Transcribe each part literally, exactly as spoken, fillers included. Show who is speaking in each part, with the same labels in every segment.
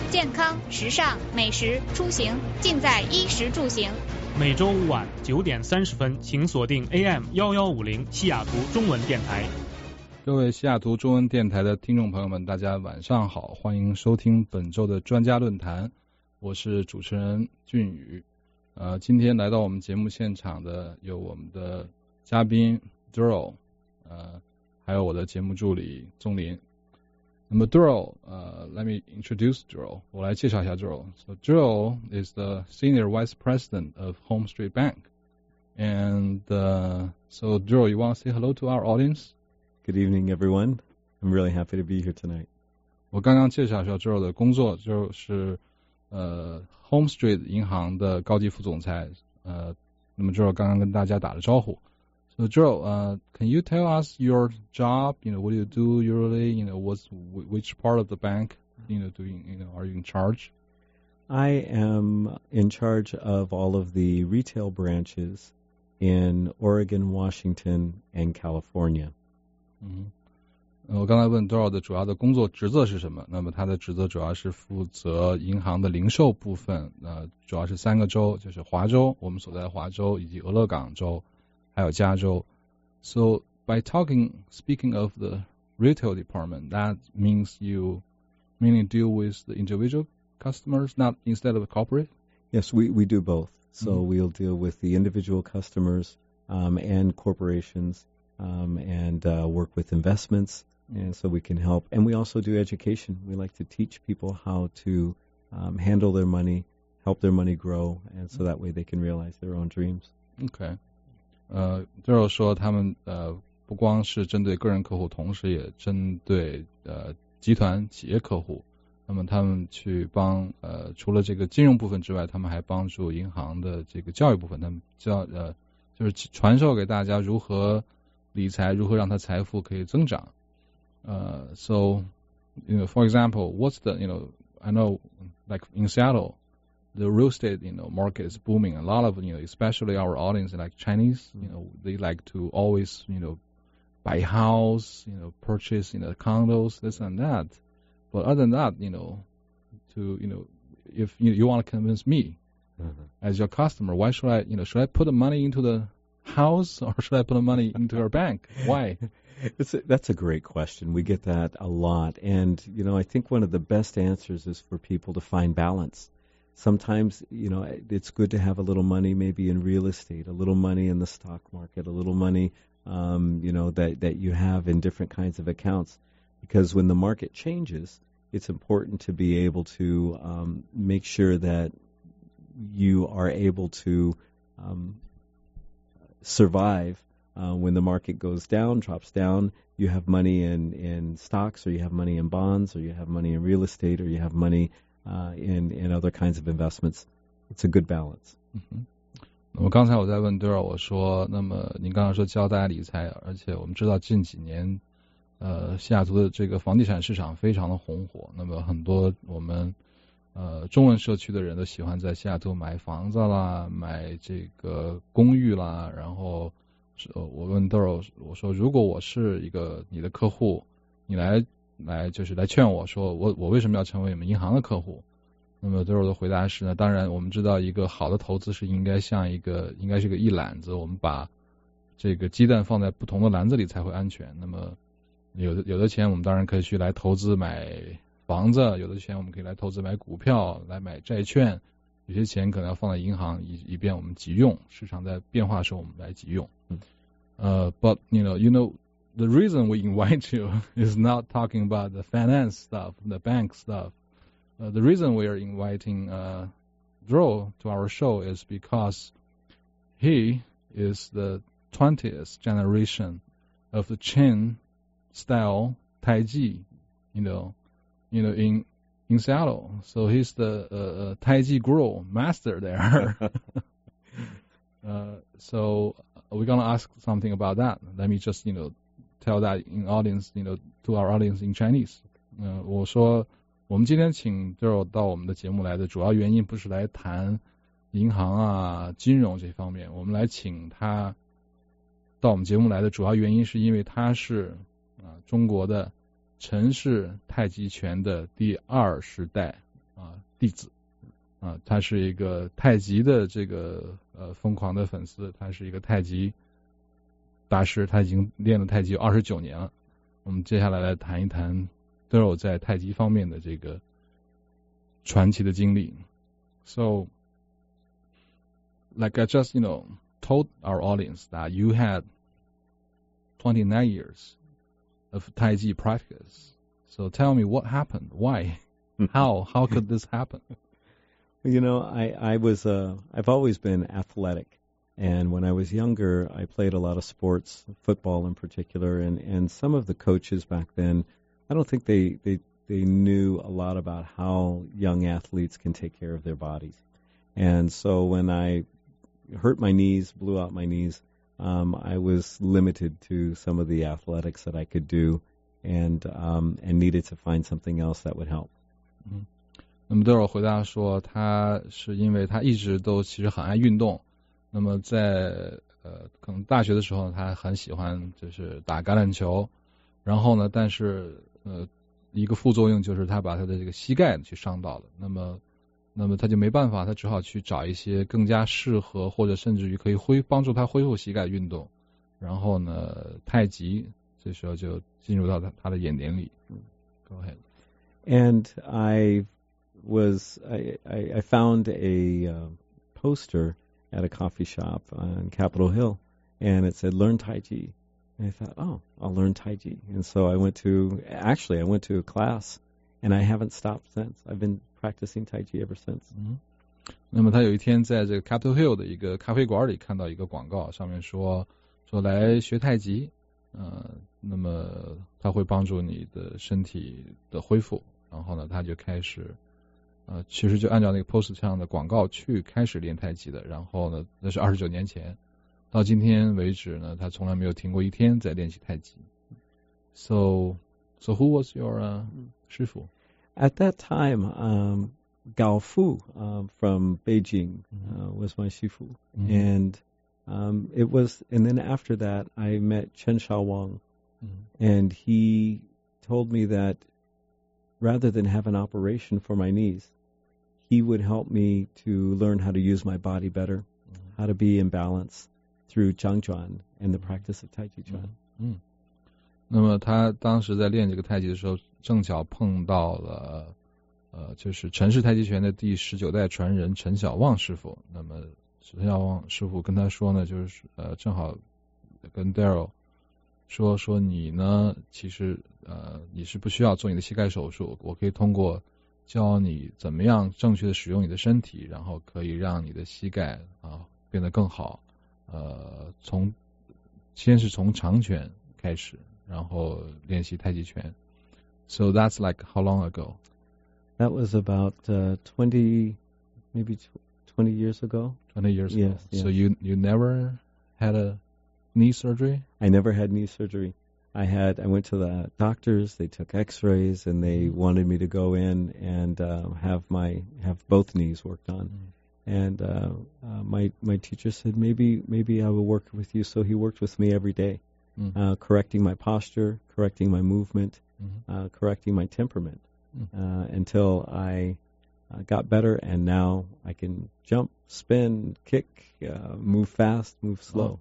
Speaker 1: 健康、时尚、美食、出行，尽在衣食住行。
Speaker 2: 每周五晚九点三十分，请锁定 A M 一一五零西雅图中文电台。
Speaker 3: 各位西雅图中文电台的听众朋友们，大家晚上好，欢迎收听本周的专家论坛，我是主持人俊宇。呃，今天来到我们节目现场的有我们的嘉宾 Daryl， 呃，还有我的节目助理宗林。那么 Daryl， 呃 ，Let me introduce Daryl， 我来介绍一下 Daryl。So Daryl is the Senior Vice President of Home Street Bank. And uh, so Daryl, you want to say hello to our audience?
Speaker 4: Good evening, everyone. I'm really happy to be here tonight.
Speaker 3: 我刚刚介绍一下 Daryl 的工作，就是呃 Home Street 银行的高级副总裁。呃，那么 Daryl 刚刚跟大家打了招呼。So Daryl, uh, can you tell us your job? You know, what do you do usually? You know, what's which part of the bank? You know, doing you know, are you in charge?
Speaker 4: I am in charge of all of the retail branches in Oregon, Washington, and California.
Speaker 3: 嗯，我刚才问 Daryl 的主要的工作职责是什么？那么他的职责主要是负责银行的零售部分，呃，主要是三个州，就是华州，我们所在的华州以及俄勒冈州。还有加州。So by talking, speaking of the retail department, that means you mainly deal with the individual customers, not instead of the corporate?
Speaker 4: Yes, we, we do both. So
Speaker 3: Mm-hmm.
Speaker 4: we'll deal with the individual customers um, and corporations um, and uh, work with investments, and so we can help. And we also do education. We like to teach people how to um, handle their money, help their money grow, and so that way they can realize their own dreams.
Speaker 3: Okay. 呃 Daryl 说他们呃不光是针对个人客户，同时也针对呃集团企业客户。那么他们去帮呃除了这个金融部分之外，他们还帮助银行的这个教育部分，他们教呃就是传授给大家如何理财，如何让他财富可以增长。呃 so you know for example, what's the you know I know like in Seattle.The real estate, you know, market is booming. A lot of, you know, especially our audience, like Chinese, you know, they like to always, you know, buy a house, you know, purchase, you know, condos, this and that. But other than that, you know, to, you know, if you, you want to convince me mm-hmm. as your customer, why should I, you know, should I put the money into the house or should I put the money into our bank? Why?
Speaker 4: It's a, that's a great question. We get that a lot. And, you know, I think one of the best answers is for people to find balance.Sometimes, you know, it's good to have a little money maybe in real estate, a little money in the stock market, a little money, um, you know, that, that you have in different kinds of accounts. Because when the market changes, it's important to be able to um, make sure that you are able to um, survive uh, when the market goes down, drops down. You have money in, in stocks, or you have money in bonds, or you have money in real estate, or you have money...Uh, in, in other kinds of investments. It's a good balance.
Speaker 3: 嗯哼，那么刚才我在问 Daryl， 我说，那么您刚刚说教大家理财，而且我们知道近几年，呃，西雅图的这个房地产市场非常的红火，那么很多我们呃中文社区的人都喜欢在西雅图买房子啦，买这个公寓啦，然后我问 Daryl， 我说如果我是一个你的客户，你来。来就是来劝我说我我为什么要成为你们银行的客户？那么 Daryl 的回答是呢，当然我们知道一个好的投资是应该像一个应该是个一篮子，我们把这个鸡蛋放在不同的篮子里才会安全。那么有的有的钱我们当然可以去来投资买房子，有的钱我们可以来投资买股票，来买债券，有些钱可能要放在银行以以便我们急用，市场在变化的时候我们来急用。呃、uh, but you know you know.The reason we invite you is not talking about the finance stuff, the bank stuff. Uh, the reason we are inviting uh, Daryl to our show is because he is the twentieth generation of the Chen style Taiji, you know, you know, in in Seattle. So he's the uh, uh, Taiji guru master there. uh, so we're gonna ask something about that. Let me just, you know.Tell that in audience, you know, to our audience in Chinese. 呃，我说我们今天请 Daryl 到我们的节目来的主要原因不是来谈银行啊、金融这方面，我们来请他到我们节目来的主要原因是因为他是啊、呃、中国的陈氏太极拳的第二十代啊弟子啊，他是一个太极的这个呃疯狂的粉丝，他是一个太极大师，他已经练了太极有二十九年了。我们接下来来谈一谈 Daryl 在太极方面的这个传奇的经历。So, like I just, you know, told our audience that you had twenty-nine years of Tai Chi practice. So tell me what happened. Why? How? How could this happen?
Speaker 4: You know, I, I was, uh, I've always been athletic. And when I was younger, I played a lot of sports, football in particular, and, and some of the coaches back then, I don't think they, they, they knew a lot about how young athletes can take care of their bodies. And so when I hurt my knees, blew out my knees, um, I was limited to some of the athletics that I could do and, um, and needed to find something else that would help.
Speaker 3: Mm-hmm. 那么 Daryl 回答说，他是因为他一直都其实很爱运动。那么在呃可能大学的时候，他很喜欢就是打橄榄球，然后呢，但是呃一个副作用就是他把他的这个膝盖去伤到了。那么那么他就没办法，他只好去找一些更加适合或者甚至于可以恢帮助他恢复膝盖的运动。然后呢，太极这时候就进入到他他的眼帘里。Go ahead.
Speaker 4: And I was I, I, I found a uh, poster at a coffee shop on Capitol Hill, and it said "Learn Tai Chi." And I thought, oh, I'll learn Tai Chi. And so I went to actually I went to a class, and I haven't stopped since. I've been practicing Tai Chi ever since.
Speaker 3: 嗯，那么他有一天在这个 Capitol Hill 的一个咖啡馆里看到一个广告，上面说说来学太极，呃，那么它会帮助你的身体的恢复。然后呢，他就开始。呃，其实就按照那个 post 上的广告去开始练太极的，然后呢，那是二十九年前，到今天为止呢，他从来没有停过一天在练习太极。So, so who was your uh, 师傅?
Speaker 4: At that time, um, Gao Fu um, from Beijing
Speaker 3: mm-hmm.
Speaker 4: uh, was my shifu,
Speaker 3: mm-hmm.
Speaker 4: and um, it was, and then after that, I met Chen Shaowang, mm-hmm. and he told me that rather than have an operation for my knees, he would help me to learn how to use my body better, mm-hmm. how to be in balance through Zhangjuan and the practice of Tai Chi Chuan.
Speaker 3: 嗯，那么他当时在练这个太极的时候，正巧碰到了呃，就是陈氏太极拳的第十九代传人陈小旺师傅。那么陈小旺师傅跟他说呢，就是呃，正好跟 Daryl 说说你呢，其实呃，你是不需要做你的膝盖手术，我可以通过教你怎么样正确的使用你的身体，然后可以让你的膝盖啊变得更好。呃，从先是从长拳开始，然后练习太极拳。So that's like how long ago?
Speaker 4: That was about uh, twenty, maybe twenty years ago.
Speaker 3: Twenty years
Speaker 4: yes,
Speaker 3: ago.
Speaker 4: Yes.
Speaker 3: So you you never had a knee surgery?
Speaker 4: I never had knee surgery. I had I went to the doctors. They took X-rays and they mm-hmm. wanted me to go in and uh, have my have both knees worked on. Mm-hmm. And uh, uh, my my teacher said maybe maybe I will work with you. So he worked with me every day, mm-hmm. uh, correcting my posture, correcting my movement, mm-hmm. uh, correcting my temperament, mm-hmm. uh, until I uh, got better. And now I can jump, spin, kick, uh, move fast, move slow.
Speaker 3: Oh.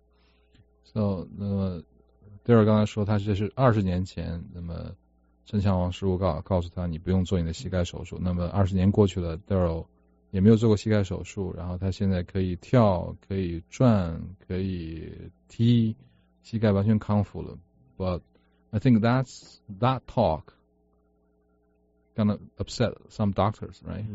Speaker 3: So 那么 Daryl 刚才说他这是二十年前，那么陈小王师傅告告诉他你不用做你的膝盖手术。那么二十年过去了 ，Daryl 也没有做过膝盖手术，然后他现在可以跳，可以转，可以踢，膝盖完全康复了。But I think that's that talk gonna upset some doctors, right?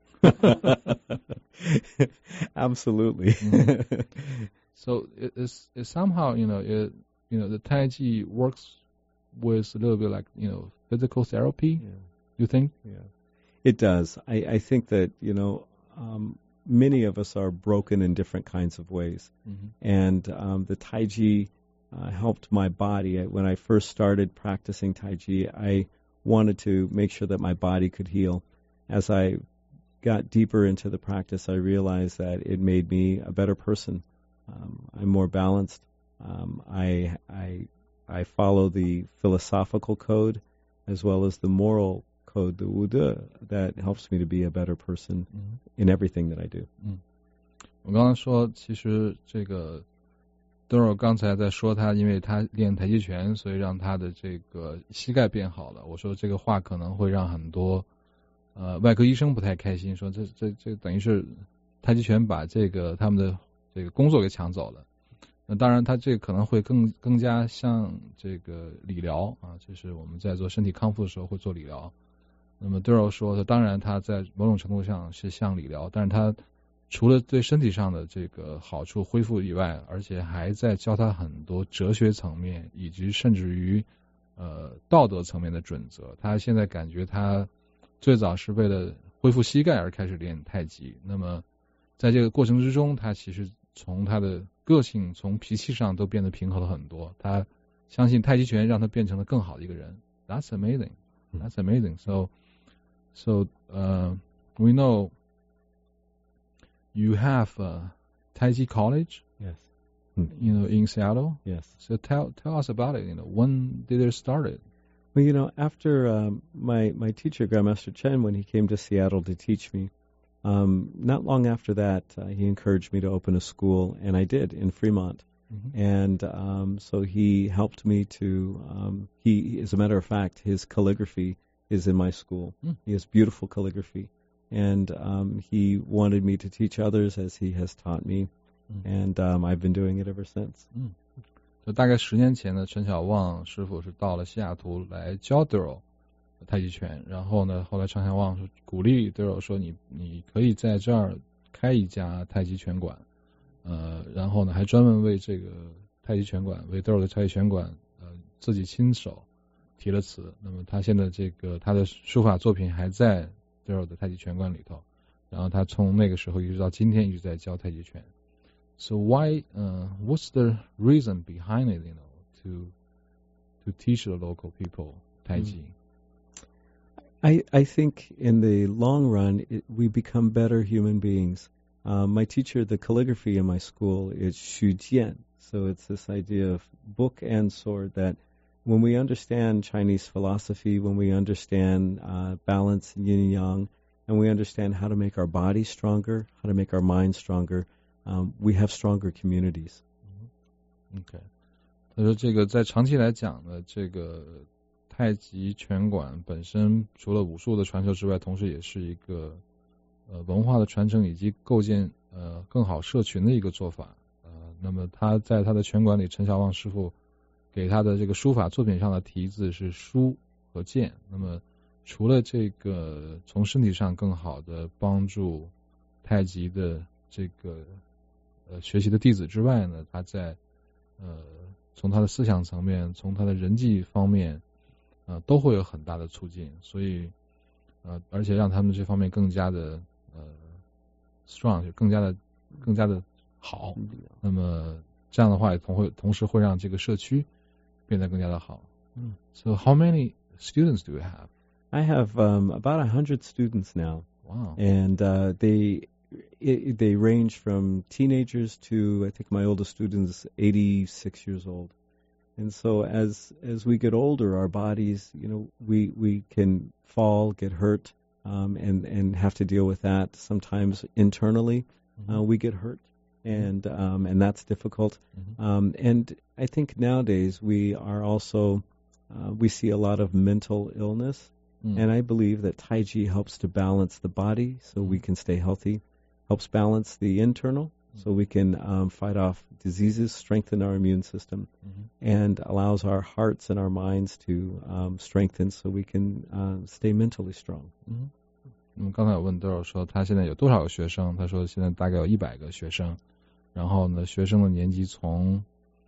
Speaker 4: Absolutely.
Speaker 3: Mm-hmm. So it, it's, it's somehow, you know, it, you know, the Tai Chi works with a little bit like, you know, physical therapy. Yeah. You think?
Speaker 4: Yeah, it does. I, I think that, you know, um, many of us are broken in different kinds of ways. Mm-hmm. And um, the Tai Chi uh, helped my body. When I first started practicing Tai Chi, I wanted to make sure that my body could heal. As I got deeper into the practice, I realized that it made me a better person. Um, I'm more balanced. Um, I, I, I follow the philosophical code as well as the moral code, the wude, that helps me to be a better person in everything that I do.
Speaker 3: 嗯，我刚才说，其实这个Daryl刚才在说他，因为他练太极拳，所以让他的这个膝盖变好了。我说这个话可能会让很多呃外科医生不太开心，说这这这等于是太极拳把这个他们的这个工作给抢走了。那当然，他这可能会更更加像这个理疗啊，这是我们在做身体康复的时候会做理疗。那么 Daryl 说，当然他在某种程度上是像理疗，但是他除了对身体上的这个好处恢复以外，而且还在教他很多哲学层面以及甚至于呃道德层面的准则。他现在感觉他最早是为了恢复膝盖而开始练太极，那么在这个过程之中，他其实从他的个性从脾气上都变得平和了很多。他相信太极拳让他变成了更好的一个人。 That's amazing. That's amazing. So so uh, we know you have uh, Taiji College,
Speaker 4: Yes.
Speaker 3: you know, in Seattle.
Speaker 4: Yes.
Speaker 3: So tell tell us about it. You know, when did it start?
Speaker 4: Well, you know, after um, my my teacher, Grandmaster Chen, when he came to Seattle to teach me, um, not long after that, uh, he encouraged me to open a school, and I did in Fremont.
Speaker 3: Mm-hmm.
Speaker 4: And um, so he helped me to. Um, he, as a matter of fact, his calligraphy is in my school.
Speaker 3: Mm.
Speaker 4: He has beautiful calligraphy, and um, he wanted me to teach others as he has taught me,
Speaker 3: mm.
Speaker 4: and um, I've been doing it ever since.
Speaker 3: 嗯，就大概十年前呢，陈小旺师傅是到了西雅图来教 Daryl 太极拳，然后呢，后来陈小旺是鼓励 Daryl 说你你可以在这儿开一家太极拳馆，呃，然后呢还专门为这个太极拳馆为 Daryl 的太极拳馆呃自己亲手题了词。那么他现在这个他的书法作品还在 Daryl 的太极拳馆里头，然后他从那个时候一直到今天一直在教太极拳。So why, uh, what's the reason behind it, you know, to to teach the local people Taiji?
Speaker 4: I, I think in the long run, it, we become better human beings. Uh, my teacher, the calligraphy in my school, is Xu Jian. So it's this idea of book and sword that when we understand Chinese philosophy, when we understand uh, balance, yin and yang, and we understand how to make our body stronger, how to make our mind stronger, Um, we have stronger communities.
Speaker 3: OK， 他说这个在长期来讲呢，这个太极拳馆本身除了武术的传授之外，同时也是一个呃文化的传承以及构建呃更好社群的一个做法。呃，那么他在他的拳馆里，陈小旺师傅给他的这个书法作品上的题字是书和剑。那么除了这个从身体上更好的帮助太极的这个呃学习的弟子之外呢，他在呃从他的思想层面，从他的人际方面呃都会有很大的促进，所以呃而且让他们这方面更加的呃 strong， 就更加的更加的好。那么这样的话也同会同时会让这个社区变得更加的好。
Speaker 4: 嗯
Speaker 3: So how many students do you have?
Speaker 4: I have um, about a hundred students now.
Speaker 3: Wow.
Speaker 4: And uh, they It, they range from teenagers to, I think my oldest student is eighty-six years old. And so as as we get older, our bodies, you know, we we can fall, get hurt, um, and and have to deal with that. Sometimes internally, mm-hmm. uh, we get hurt, and um, and that's difficult. Mm-hmm. Um, and I think nowadays we are also uh, we see a lot of mental illness, mm. and I believe that Taiji helps to balance the body so we can stay healthy. Helps balance the internal so we can um, fight off diseases, strengthen our immune system, mm-hmm. and allows our hearts and our minds to um, strengthen so we can uh, stay mentally strong.
Speaker 3: 嗯，我们刚才有问Daryl说他现在有多少个学生，他说现在大概有一百个学生，然后呢，学生的年纪从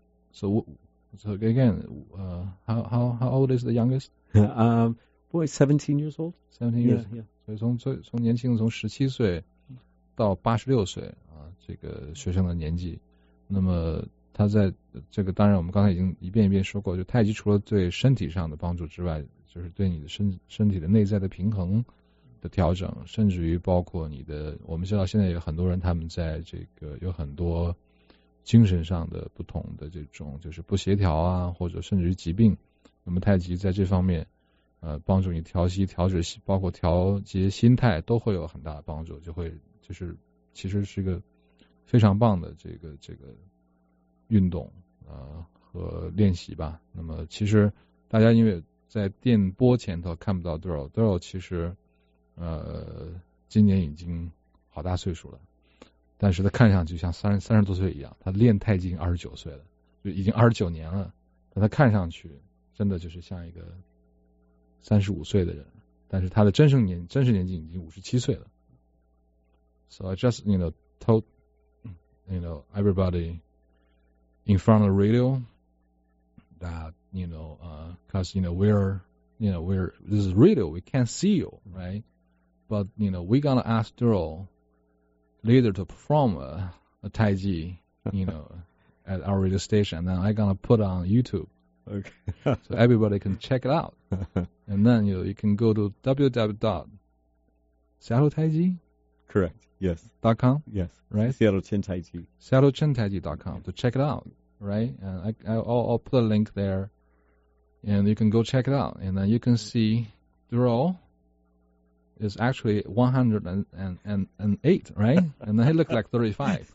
Speaker 3: so so again, uh, how how how old is the youngest?
Speaker 4: um, boy, seventeen years old.
Speaker 3: seventeen years.
Speaker 4: Yeah, yeah.
Speaker 3: 所以从最从年轻的从十七岁到八十六岁啊，这个学生的年纪。那么他在这个当然我们刚才已经一遍一遍说过，就太极除了对身体上的帮助之外，就是对你的身身体的内在的平衡的调整，甚至于包括你的，我们知道现在有很多人他们在这个有很多精神上的不同的这种就是不协调啊，或者甚至于疾病。那么太极在这方面呃帮助你调息、调整，包括调节心态都会有很大的帮助，就会就是其实是个非常棒的这个这个运动呃和练习吧。那么其实大家因为在电波前头看不到 Daryl，Daryl 其实呃今年已经好大岁数了，但是他看上去像三三十多岁一样，他练太极已经二十九岁了，就已经二十九年了，但他看上去真的就是像一个三十五岁的人，但是他的真实年真实年纪已经五十七岁了。So I just you know told you know everybody in front of the radio that you know uh because you know we're you know we're this is radio, we can't see you, right? But you know we're gonna ask Daryl later to perform a, a Tai Chi, you know, at our radio station, and then I'm gonna put on YouTube.
Speaker 4: Okay.
Speaker 3: So everybody can check it out. And then you know, you can go to w w w dot seattle tai chi
Speaker 4: Correct. Yes.
Speaker 3: dot com.
Speaker 4: Yes.
Speaker 3: Right.
Speaker 4: Seattle Chin Tai Chi.
Speaker 3: seattle chin tai chi dot com to check it out. Right. And I, I'll, I'll put a link there, and you can go check it out. And then you can see Daryl is actually one hundred eight, right? And then he looked like thirty-five.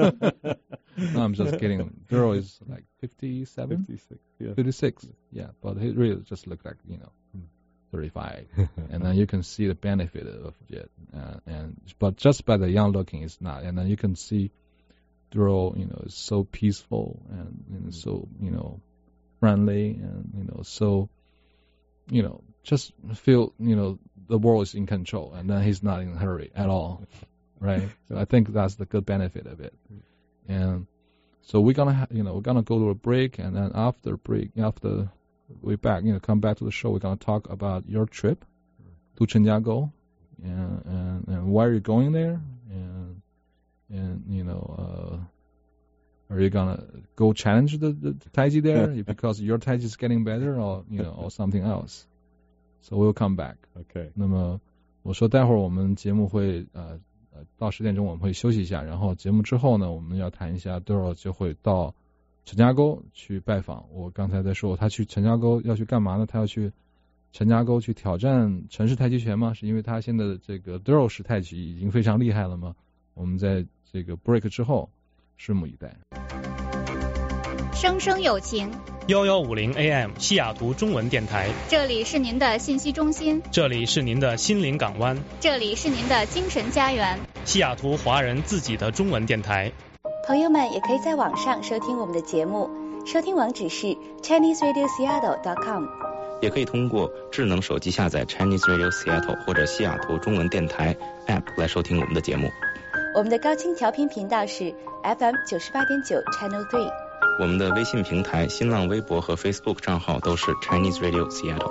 Speaker 3: No, I'm just kidding. Daryl is like fifty-seven?
Speaker 4: fifty-six, yeah.
Speaker 3: fifty-six, yeah. But he really just looked like, you know, thirty-five. And then you can see the benefit of it. Uh, and But just by the young looking, it's not. And then you can see Daryl, you know, is so peaceful and, and so, you know, friendly and, you know, so, you know, just feel, you know, the world is in control, and then he's not in a hurry at all, right? So I think that's the good benefit of it. And so we're gonna, ha- you know, we're gonna go to a break, and then after break, after we back, you know, come back to the show, we're gonna talk about your trip to Chenjiagou, and, and and why are you going there, and and you know, uh, are you gonna go challenge the, the, the Tai Chi there because your Tai Chi is getting better, or you know, or something else? So we'll come back.
Speaker 4: Okay.
Speaker 3: 那么我说待会儿我们节目会呃呃到十点钟我们会休息一下，然后节目之后呢，我们要谈一下 Daryl 就会到陈家沟去拜访。我刚才在说他去陈家沟要去干嘛呢？他要去陈家沟去挑战陈氏太极拳吗？是因为他现在的这个 Daryl 式太极已经非常厉害了吗？我们在这个 break 之后拭目以待。
Speaker 1: 生生有情，
Speaker 2: 幺幺五零 A M 西雅图中文电台，
Speaker 1: 这里是您的信息中心，
Speaker 2: 这里是您的心灵港湾，
Speaker 1: 这里是您的精神家园，
Speaker 2: 西雅图华人自己的中文电台。
Speaker 5: 朋友们也可以在网上收听我们的节目，收听网址是 Chinese Radio Seattle dot com，
Speaker 6: 也可以通过智能手机下载 Chinese Radio Seattle 或者西雅图中文电台 App 来收听我们的节目。
Speaker 5: 我们的高清调频频道是 F M 九十八点九 Channel three。
Speaker 6: 我们的微信平台、新浪微博和 Facebook 账号都是 Chinese Radio Seattle。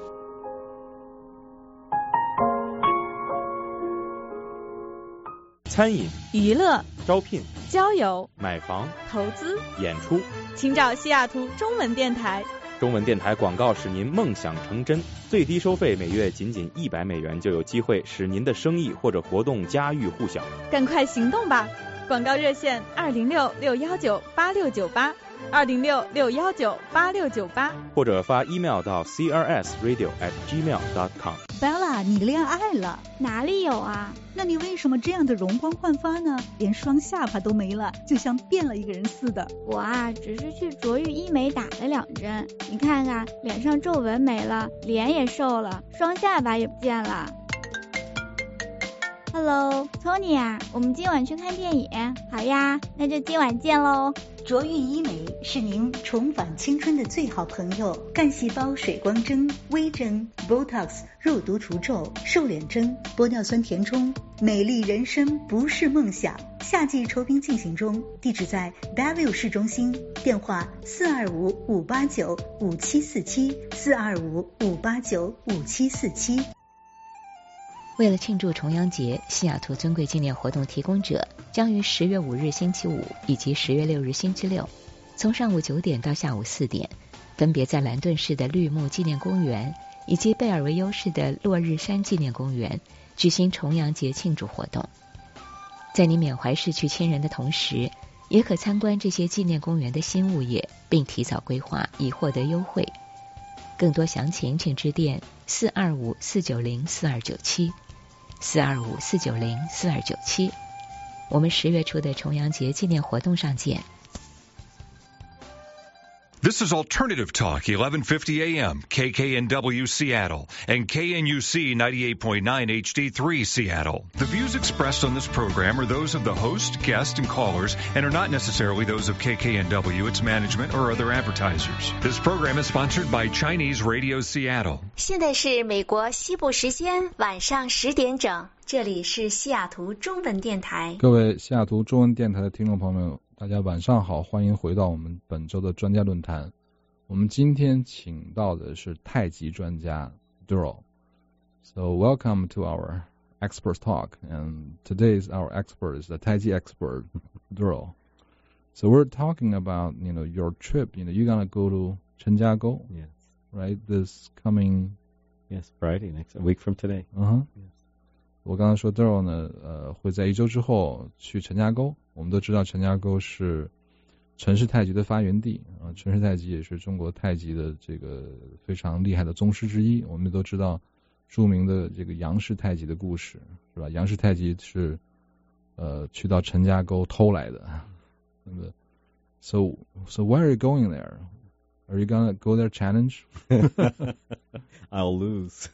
Speaker 7: 餐饮、
Speaker 8: 娱乐、
Speaker 7: 招聘、
Speaker 8: 交友、
Speaker 7: 买房、
Speaker 8: 投资、
Speaker 7: 演出，
Speaker 8: 请找西雅图中文电台。
Speaker 7: 中文电台广告使您梦想成真，最低收费每月仅仅一百美元，就有机会使您的生意或者活动家喻户晓。
Speaker 8: 赶快行动吧！广告热线二零六六幺九八六九八，二零六六幺九八六九八，
Speaker 7: 或者发 email 到 c r s radio at gmail dot com。
Speaker 9: Bella， 你恋爱了？
Speaker 1: 哪里有啊？
Speaker 9: 那你为什么这样的容光焕发呢？连双下巴都没了，就像变了一个人似的。
Speaker 1: 我啊，只是去卓越医美打了两针，你看看，脸上皱纹没了，脸也瘦了，双下巴也不见了。Hello， Tony 啊，我们今晚去看电影。好呀，那就今晚见喽。
Speaker 9: 卓越医美是您重返青春的最好朋友，干细胞水光针、微针、Botox 肉毒除皱、瘦脸针、玻尿酸填充，美丽人生不是梦想。夏季酬宾进行中，地址在 Bellevue 市中心，电话四二五五八九五七四七四二五五八九五七四七。
Speaker 10: 为了庆祝重阳节，西雅图尊贵纪念活动提供者将于十月五日星期五以及十月六日星期六，从上午九点到下午四点，分别在兰顿市的绿木纪念公园以及贝尔维优市的落日山纪念公园举行重阳节庆祝活动。在你缅怀逝去亲人的同时，也可参观这些纪念公园的新物业，并提早规划以获得优惠。 更多详情请致电四二五四九零四二九七，四二五四九零四二九七。我们十月初的重阳节纪念活动上见。
Speaker 11: This is Alternative Talk, eleven fifty A M, K K N W Seattle, and K N U C ninety-eight point nine H D three Seattle. The views expressed on this program are those of the host, guest, and callers, and are not necessarily those of K K N W, its management, or other advertisers. This program is sponsored by Chinese Radio Seattle.
Speaker 5: 现在是美国西部时间晚上十点整，这里是西雅图中文电台。
Speaker 3: 各位西雅图中文电台的听众朋友们，大家晚上好，欢迎回到我们本周的专家论坛。我们今天请到的是太极专家 Daryl. So welcome to our expert talk, and today's our expert is the Taiji expert Daryl. So we're talking about, you know, your trip. You know, you're gonna go to Chenjiagou,
Speaker 4: Yes.
Speaker 3: right? This coming
Speaker 4: Yes, Friday, next a week from today.
Speaker 3: 嗯哼。
Speaker 4: Yes.
Speaker 3: 我刚才说 Daryl 呢，呃，会在一周之后去陈家沟。我们都知道陈家沟是陈氏太极的发源地啊，陈氏太极也是中国太极的这个非常厉害的宗师之一。我们都知道著名的这个杨氏太极的故事，是吧？杨氏太极是呃去到陈家沟偷来的。那么 ，so so why are you going there? Are you gonna go there challenge?
Speaker 4: I'll lose.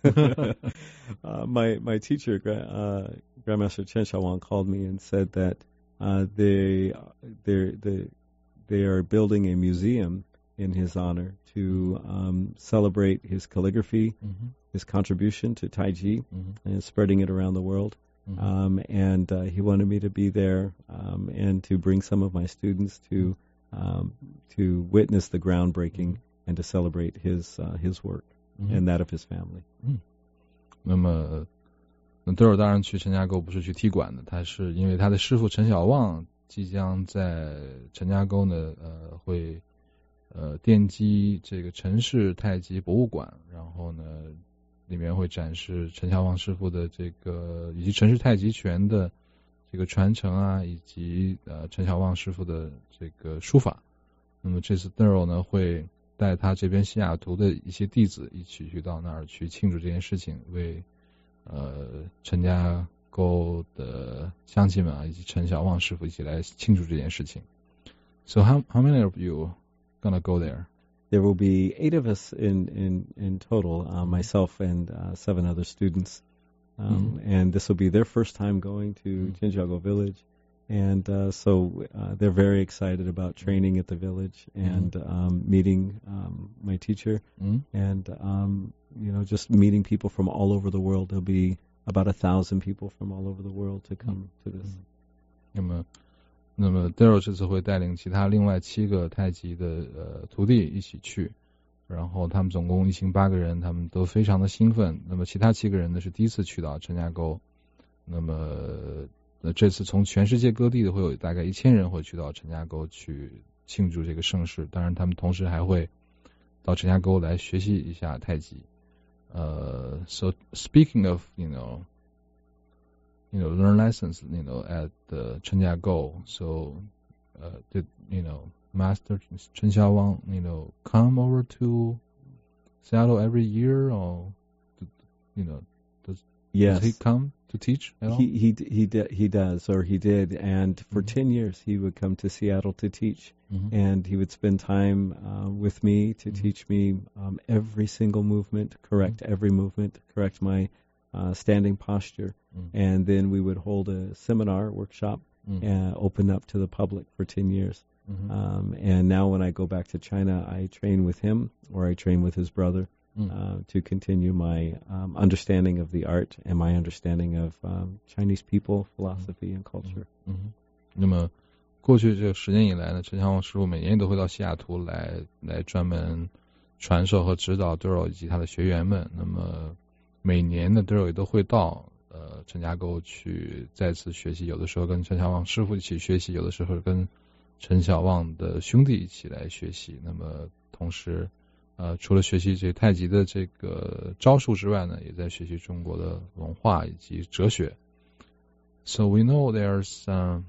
Speaker 4: uh, my my teacher, uh, Grandmaster Chen Xiaowang, called me and said that uh, they they they they are building a museum in his honor to um, celebrate his calligraphy,
Speaker 3: mm-hmm.
Speaker 4: his contribution to Taiji,
Speaker 3: mm-hmm.
Speaker 4: and spreading it around the world.
Speaker 3: Mm-hmm.
Speaker 4: Um, and uh, he wanted me to be there um, and to bring some of my students to um, to witness the groundbreaking and to celebrate his uh, his work
Speaker 3: mm-hmm.
Speaker 4: and that of his family.
Speaker 3: 嗯，那么那德尔当然去陈家沟不是去踢馆的，他是因为他的师傅陈小旺即将在陈家沟呢，呃，会呃奠基这个陈氏太极博物馆，然后呢，里面会展示陈小旺师傅的这个以及陈氏太极拳的这个传承啊，以及呃陈小旺师傅的这个书法。那么这次 Daryl 呢会带他这边西雅图的一些弟子一起去到那儿去庆祝这件事情，为呃陈家沟的乡亲们啊以及陈小旺师傅一起来庆祝这件事情。So how how many of you gonna go there?
Speaker 4: There will be eight of us in in in total, uh, myself and uh, seven other students, um, mm-hmm. and this will be their first time going to mm-hmm. Chenjiagou Village. And uh, so uh, they're very excited about training at the village and mm-hmm. um, meeting um, my teacher
Speaker 3: mm-hmm.
Speaker 4: and, um, you know, just meeting people from all over the world. There'll be about a thousand people from all over the world to come mm-hmm. to this.
Speaker 3: 那么，那么 Daryl 这次会带领其他另外七个太极的呃徒弟一起去，然后他们总共一行八个人，他们都非常的兴奋。那么其他七个人呢是第一次去到陈家沟，那么。那这次从全世界各地的会有大概一千人会去到陈家沟去庆祝这个盛事，当然他们同时还会到陈家沟来学习一下太极。呃、uh, so speaking of, you know, you know, learn lessons, you know, at the 陈家沟, so uh, did, you know, Master Chen Xiaowang, you know, come over to Seattle every year, or, you know, does,
Speaker 4: yes.
Speaker 3: does he come to teach at all?
Speaker 4: He he he de- he does, or he did, and for mm-hmm. ten years he would come to Seattle to teach,
Speaker 3: mm-hmm.
Speaker 4: and he would spend time uh, with me to mm-hmm. teach me um, every single movement, correct mm-hmm. every movement, correct my uh, standing posture,
Speaker 3: mm-hmm.
Speaker 4: and then we would hold a seminar workshop
Speaker 3: mm-hmm.
Speaker 4: and open up to the public for ten years.
Speaker 3: Mm-hmm.
Speaker 4: Um, and now when I go back to China, I train with him, or I train with his brother.
Speaker 3: Mm.
Speaker 4: Uh, to continue my um, understanding of the art and my understanding of um, Chinese people, philosophy, and culture.
Speaker 3: 嗯嗯。那么过去这十年以来呢，陈小旺师傅每年都会到西雅图来来专门传授和指导 Daryl 以及他的学员们。那么每年呢 Daryl 也都会到呃陈家沟去再次学习，有的时候跟陈小旺师傅一起学习，有的时候跟陈小旺的兄弟一起来学习。那么同时。呃，除了学习这太极的这个招数之外呢，也在学习中国的文化以及哲学。So we know there's um,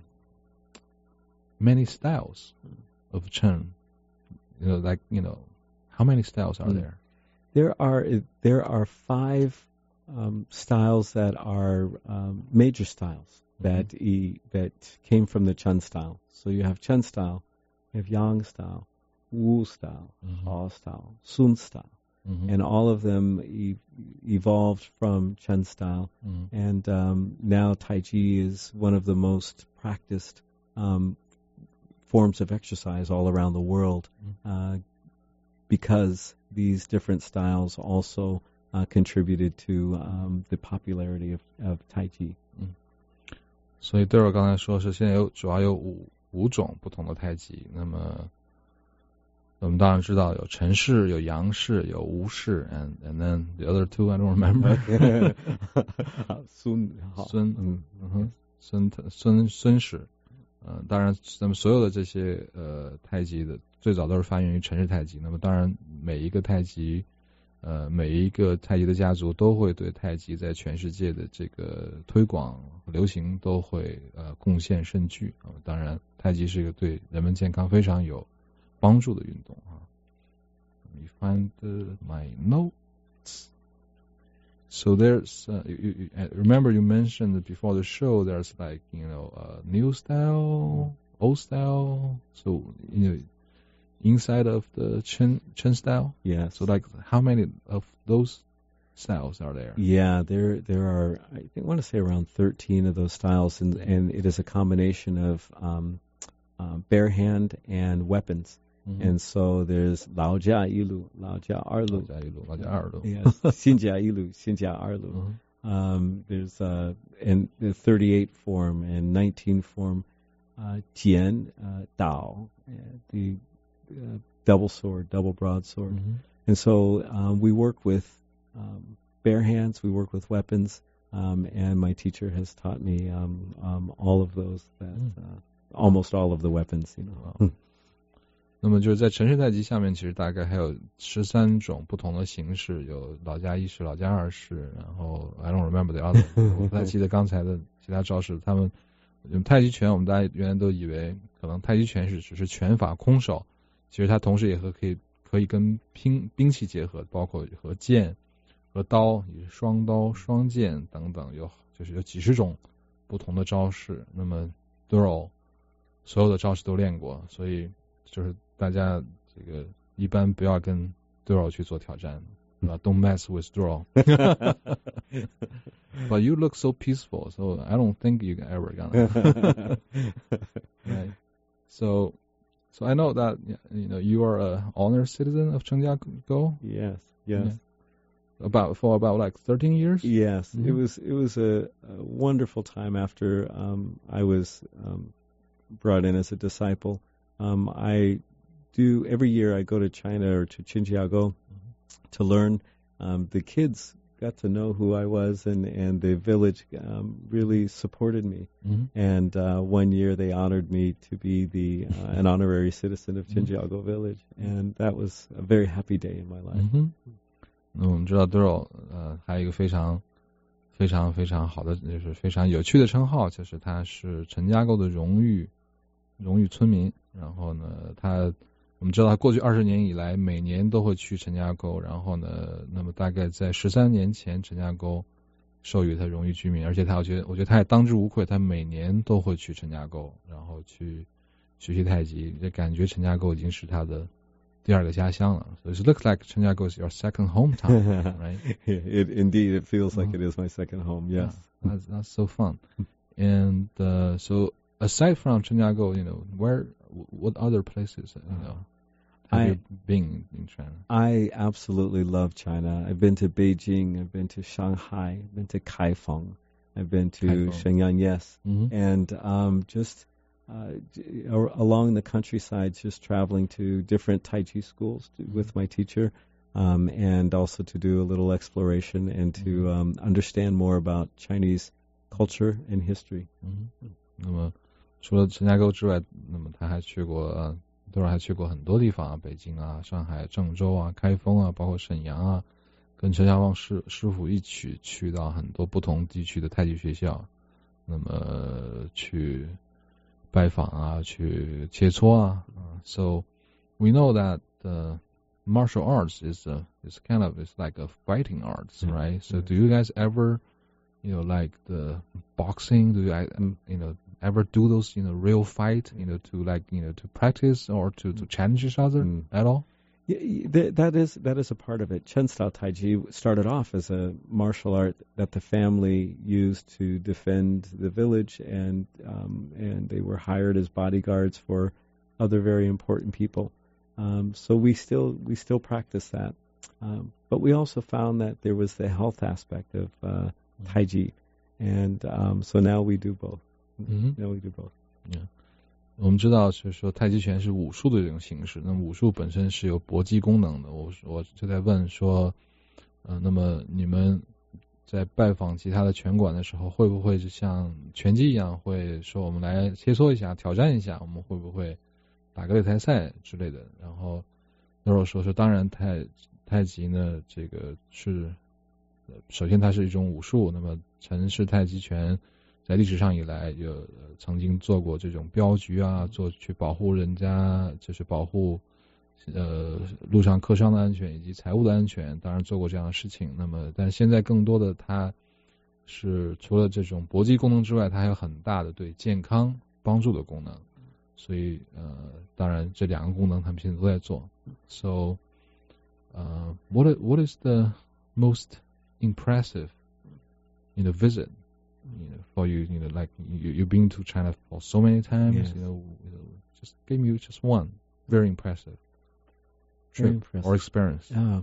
Speaker 3: many styles of Chen. You know, like you know, how many styles are there?
Speaker 4: there are there are five um, styles that are um, major styles that mm-hmm. e, that came from the Chen style. So you have Chen style, you have Yang style, Wu style, mm-hmm. Hao style, Sun style. Mm-hmm. And all of them e- evolved from Chen style. Mm-hmm. And um, now Tai Chi is one of the most practiced um, forms of exercise all around the world, mm-hmm. uh, because these different styles also uh, contributed to um, the popularity of, of Tai Chi.
Speaker 3: 嗯，所以对我刚才说是现在有主要有五五种不同的太极。那么我们当然知道有陈氏、有杨氏、有吴氏 ，and and then the other two I don't remember
Speaker 4: 孙
Speaker 3: 孙嗯嗯哼孙孙孙氏，呃，当然那么所有的这些呃太极的最早都是发源于陈氏太极。那么当然每一个太极呃每一个太极的家族都会对太极在全世界的这个推广流行都会呃贡献甚巨啊、呃。当然太极是一个对人们健康非常有帮助的运动啊。Let me find the, my notes. So there's, uh, you, you, remember you mentioned before the show, there's like, you know, uh, new style, old style. So, you know, inside of the Chen, Chen style?
Speaker 4: Yeah.
Speaker 3: So like, how many of those styles are there?
Speaker 4: Yeah, there there are, I think, I want to say around thirteen of those styles, and, and it is a combination of um, uh, bare hand and weapons. Mm-hmm. And so there's Lao Jia Yilu, Lao Jia Arlu.
Speaker 3: Lao Jia Arlu.
Speaker 4: Yes, Xin Jia Yilu, Xin Jia Arlu. Mm-hmm. Um, there's uh, and the thirty-eight form and nineteen form, uh, Jian, uh, Dao, uh, the uh, double sword, double broadsword. Mm-hmm. And so um, we work with um, bare hands, we work with weapons, um, and my teacher has taught me um, um, all of those, that, uh, almost all of the weapons, you know.
Speaker 3: Wow. 那么就是在陈氏太极下面，其实大概还有十三种不同的形式，有老家一式、老家二式，然后 I don't remember the other， 我不太记得刚才的其他招式。他们太极拳，我们大家原来都以为可能太极拳是只是拳法空手，其实它同时也和可以可以跟兵兵器结合，包括和剑、和刀，也是双刀、双剑等等，有就是有几十种不同的招式。那么 Duro 所有的招式都练过，所以就是大家这个一般不要跟 Duro 去做挑战，对吧？ Don't mess with Duro. But you look so peaceful, so I don't think you ever gonna. Right. So, so I know that you know you are a honor citizen of Chengjiagou.
Speaker 4: Yes. Yes.
Speaker 3: Yeah. About for about like thirteen years.
Speaker 4: Yes, mm-hmm. it was it was a, a wonderful time after um, I was um, brought in as a disciple. Um, I do every year I go to China or to Chengjiagou mm-hmm. to learn. Um, the kids got to know who I was, and, and the village um, really supported me. Mm-hmm. And uh, one year they honored me to be the uh, an honorary citizen of Chengjiagou mm-hmm. village, and that was a very happy day in my life.
Speaker 3: Mm-hmm. 那我们知道 Duro 呃还有一个非常非常非常好的，就是非常有趣的称号，就是他是陈家沟的荣誉荣誉村民。然后呢，他我们知道他过去二十年以来每年都会去陈家沟，然后呢，那么大概在十三年前陈家沟授予他荣誉居民，而且他我觉得我觉得他也当之无愧，他每年都会去陈家沟，然后去学习太极，就感觉陈家沟已经是他的第二个家乡了。So it looks like Chengjiagou is your second hometown, right?
Speaker 4: It, indeed, it feels like it is my second home. Yes,
Speaker 3: yeah, that's, that's so fun. And uh, so, aside from Chengjiagou, you know, where, what other places, you know, have
Speaker 4: I,
Speaker 3: you been in China?
Speaker 4: I absolutely love China. I've been to Beijing. I've been to Shanghai. I've been to Kaifeng. I've been to Kaifeng. Shenyang. Yes, mm-hmm. and um, just. Uh, along the countryside, just traveling to different Tai Chi schools to, with my teacher, um, and also to do a little exploration and to um, understand more about Chinese culture and history.
Speaker 3: 嗯，那么除了陈家沟之外，那么他还去过，呃，当然还去过很多地方啊，北京啊、上海、郑州啊、开封啊，包括沈阳啊，跟陈家旺师师傅一起去到很多不同地区的太极学校，那么去拜访啊，去切磋啊。So we know that uh, martial arts is a is kind of it's like a fighting arts,
Speaker 4: mm-hmm.
Speaker 3: right? So do you guys ever, you know, like the boxing? Do you um, you know ever do those you know real fight? You know to like you know to practice or to to challenge each other mm. at all?
Speaker 4: Yeah, that is that is a part of it. Chen style Taiji started off as a martial art that the family used to defend the village, and um, and they were hired as bodyguards for other very important people. Um, so we still we still practice that, um, but we also found that there was the health aspect of uh, Taiji, and um, so now we do both.
Speaker 3: Mm-hmm.
Speaker 4: Now we do both.
Speaker 3: Yeah. 我们知道，就是说太极拳是武术的这种形式。那么武术本身是有搏击功能的。我我就在问说，呃，那么你们在拜访其他的拳馆的时候，会不会就像拳击一样，会说我们来切磋一下，挑战一下，我们会不会打个擂台赛之类的？然后那时候说说，当然太太极呢，这个是首先它是一种武术，那么陈氏太极拳在历史上以来有、呃、曾经做过这种镖局啊，做去保护人家，就是保护呃路上客商的安全以及财务的安全，当然做过这样的事情。那么但现在更多的它是除了这种搏击功能之外，它还有很大的对健康帮助的功能。所以呃当然这两个功能他们现在都在做。So uh, what what is the most impressive in the visit? You know, for you, you know, like you, you've been to China for so many times,
Speaker 4: yes.
Speaker 3: you know, you know, just give me just one very impressive trip
Speaker 4: very impressive.
Speaker 3: or experience.
Speaker 4: Uh,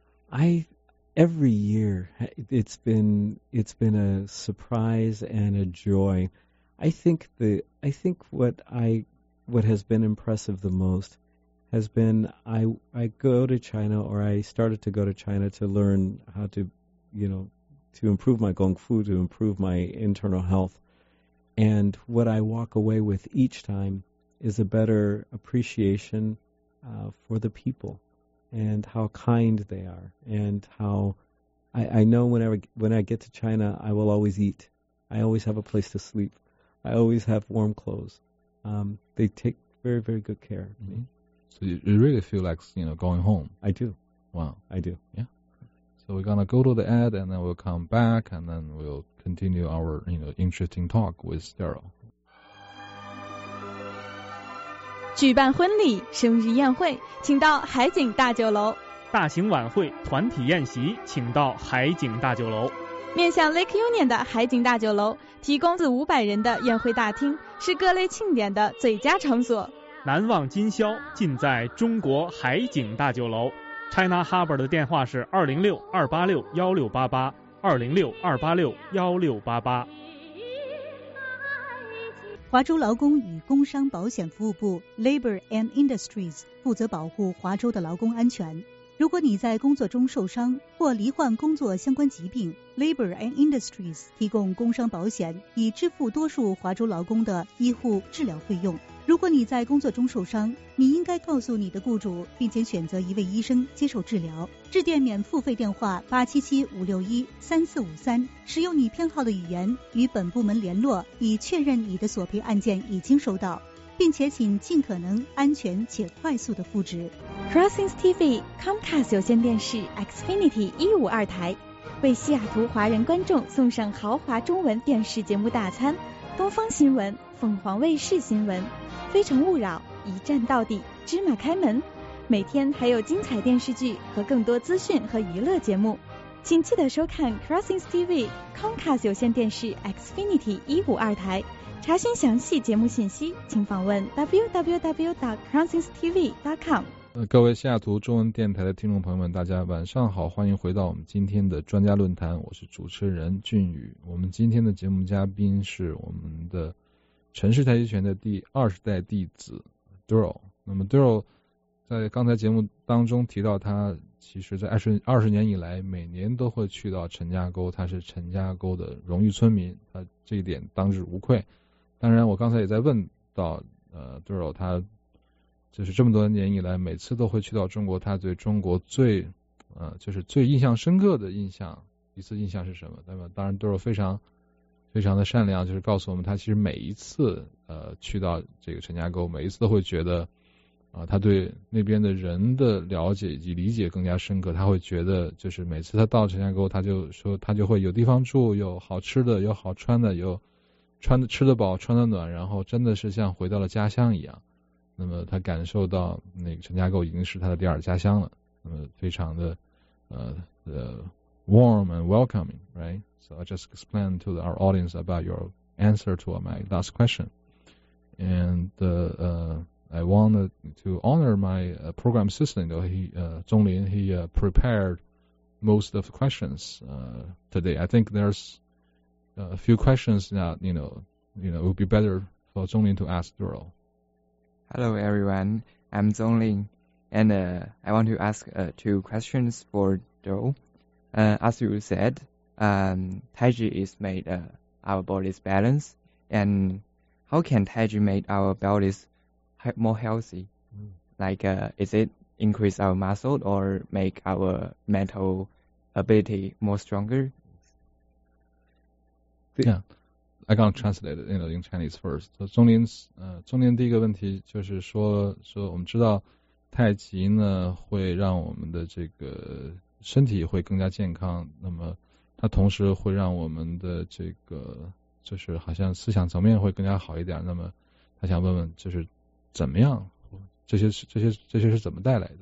Speaker 4: I every year it's been it's been a surprise and a joy. I think the I think what I what has been impressive the most has been I I go to China or I started to go to China to learn how to, you know, to improve my Gong Fu, to improve my internal health. And what I walk away with each time is a better appreciation uh, for the people and how kind they are, and how I, I know whenever when I get to China, I will always eat. I always have a place to sleep. I always have warm clothes. Um, they take very, very good care of me.
Speaker 3: Mm-hmm. So you, you really feel like, you know, going home?
Speaker 4: I do.
Speaker 3: Wow.
Speaker 4: I do.
Speaker 3: Yeah. So we're gonna go to the ad, and then we'll come back, and then we'll continue our, you know, interesting talk with Daryl.
Speaker 8: 举办婚礼、生日宴会，请到海景大酒楼；
Speaker 2: 大型晚会、团体宴席，请到海景大酒楼。
Speaker 8: 面向 Lake Union 的海景大酒楼，提供四五百人的宴会大厅，是各类庆典的最佳场所。
Speaker 2: 难忘今宵，尽在中国海景大酒楼。China Harbor 的电话是二零六二八六幺六八八，二零六二八六幺六八八。
Speaker 9: 华州劳工与工伤保险服务部 Labor and Industries 负责保护华州的劳工安全。如果你在工作中受伤或罹患工作相关疾病， Labor and Industries 提供工伤保险，以支付多数华州劳工的医护治疗费用。如果你在工作中受伤，你应该告诉你的雇主，并且选择一位医生接受治疗。致电免付费电话八七七五六一三四五三，使用你偏好的语言与本部门联络，以确认你的索赔案件已经收到，并且请尽可能安全且快速的复职。
Speaker 8: Crossings T V Comcast 有线电视 Xfinity 一五二台为西雅图华人观众送上豪华中文电视节目大餐，东方新闻、凤凰卫视新闻、非诚勿扰、一站到底、芝麻开门，每天还有精彩电视剧和更多资讯和娱乐节目，请记得收看 Crossings T V Comcast 有线电视 Xfinity 一五二台。查询详细节目信息，请访问 double-u double-u double-u dot crossings t v dot com。
Speaker 3: 呃，各位西雅图中文电台的听众朋友们，大家晚上好，欢迎回到我们今天的专家论坛，我是主持人俊宇。我们今天的节目嘉宾是我们的陈氏太极拳的第二十代弟子 Daryl。那么 Daryl 在刚才节目当中提到，他其实在二十二十年以来，每年都会去到陈家沟，他是陈家沟的荣誉村民，他这一点当之无愧。当然，我刚才也在问到，呃 Daryl 他就是这么多年以来，每次都会去到中国，他对中国最呃就是最印象深刻的印象，一次印象是什么？对吧？当然 Daryl 非常非常的善良，就是告诉我们，他其实每一次呃去到这个陈家沟，每一次都会觉得啊，他对那边的人的了解以及理解更加深刻，他会觉得就是每次他到陈家沟，他就说他就会有地方住，有好吃的，有好穿的，有穿的吃得饱穿得暖，然后真的是像回到了家乡一样。那么他感受到那个陈家沟已经是他的第二家乡了，那么非常的呃呃 warm and welcoming, right? So I just explained to our audience about your answer to my last question, and uh, uh I wanted to honor my uh, program assistant. Though he, uh, Zhonglin, he uh, prepared most of the questions uh, today. I think there's a few questions that you know, you know, it would be better for Zhonglin to ask Duro.
Speaker 12: Hello, everyone. I'm Zhonglin, and uh, I want to ask uh, two questions for Duro. Uh, as you said, um, Taiji is made uh, our body's balance, and how can Taiji make our bodies more healthy? Mm. Like, uh, is it increase our muscle or make our mental ability more stronger?
Speaker 3: Yeah, I gotta translate it, you know, in Chinese first. So 中林呃，中林第一个问题就是说说我们知道太极呢会让我们的这个身体会更加健康，那么它同时会让我们的这个就是好像思想层面会更加好一点。那么他想问问就是怎么样？这些这些这些是怎么带来的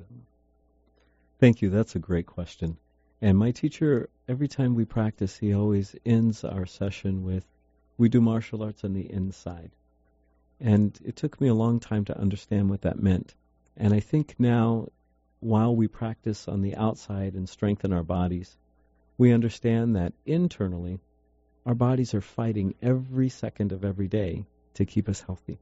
Speaker 4: ？Thank you. That's a great question. And my teacher, every time we practice, he always ends our session with, "We do martial arts on the inside." And it took me a long time to understand what that meant. And I think now, while we practice on the outside and strengthen our bodies, we understand that internally, our bodies are fighting every second of every day to keep us healthy.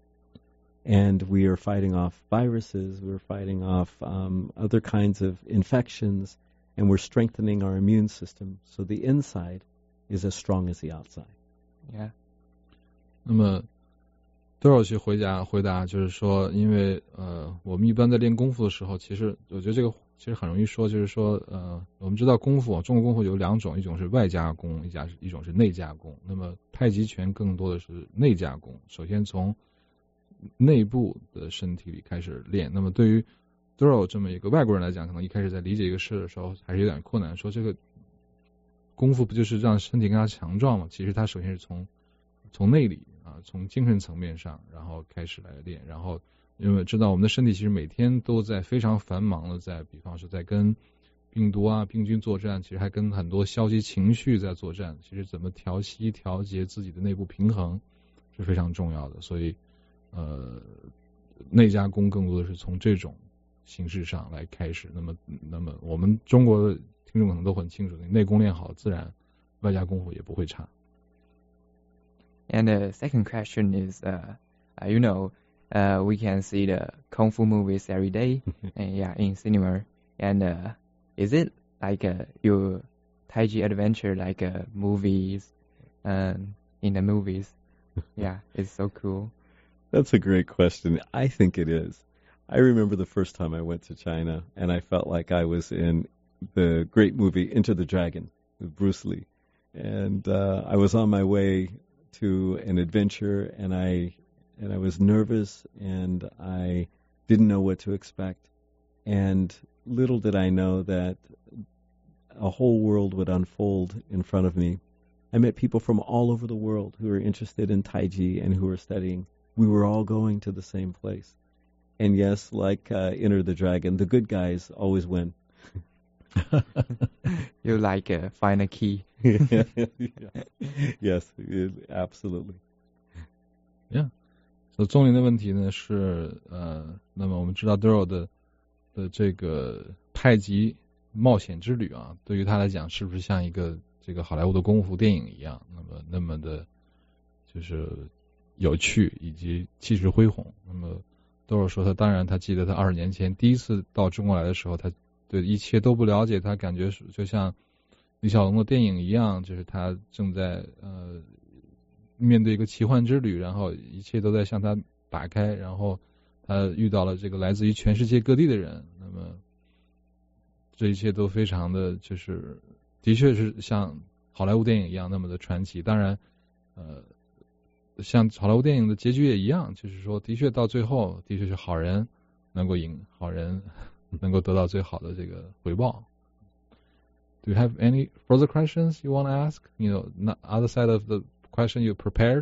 Speaker 4: And we are fighting off viruses, we're fighting off um, other kinds of infections, and we're strengthening our immune system. So the inside is as strong as the outside.
Speaker 12: Yeah.
Speaker 3: 那么多少去回答回答就是说，因为呃，我们一般在练功夫的时候，其实我觉得这个其实很容易说，就是说呃，我们知道功夫，中国功夫有两种，一种是外加功，一家一种是内加功。那么太极拳更多的是内加功，首先从内部的身体里开始练。那么对于 Duro 这么一个外国人来讲，可能一开始在理解一个事的时候还是有点困难，说这个功夫不就是让身体更加强壮吗？其实它首先是从从内里啊，从精神层面上，然后开始来练。然后因为知道我们的身体其实每天都在非常繁忙的在，比方说在跟病毒啊病菌作战，其实还跟很多消极情绪在作战。其实怎么调息调节自己的内部平衡是非常重要的。所以呃，内加功更多的是从这种形式上来开始。那么，那么我们中国的听众可能都很清楚，内功练好，自然外加功夫也不会差。
Speaker 12: And the second question is, uh, uh, you know, uh, we can see the kung fu movies every day, and yeah, in cinema. And uh, is it like uh, your Taiji adventure, like uh, movies, um, in the movies? Yeah, it's so cool.
Speaker 4: That's a great question. I think it is. I remember the first time I went to China, and I felt like I was in the great movie Enter the Dragon with Bruce Lee. And uh, I was on my way to an adventure, and I and I was nervous, and I didn't know what to expect. And little did I know that a whole world would unfold in front of me. I met people from all over the world who were interested in Taiji and who were studying. We were all going to the same place. And yes, like uh, Enter the Dragon, the good guys always win.
Speaker 12: You like uh, find a key.
Speaker 4: yeah. Yes, absolutely.
Speaker 3: Yeah. 所以中林的问题呢是呃，那么我们知道 Duro 的的这个太极冒险之旅啊，对于他来讲是不是像一个这个好莱坞的功夫电影一样，那么那么的就是有趣以及气势恢宏。那么 Duro 说他当然他记得他二十年前第一次到中国来的时候，他对一切都不了解，他感觉就像李小龙的电影一样，就是他正在呃面对一个奇幻之旅，然后一切都在向他打开，然后他遇到了这个来自于全世界各地的人，那么这一切都非常的就是的确是像好莱坞电影一样那么的传奇。当然呃像好莱坞电影的结局也一样，就是说的确到最后的确是好人能够引好人能够得到最好的这个回报。Do you have any further questions you want to ask? You know, not other side of the question you prepared?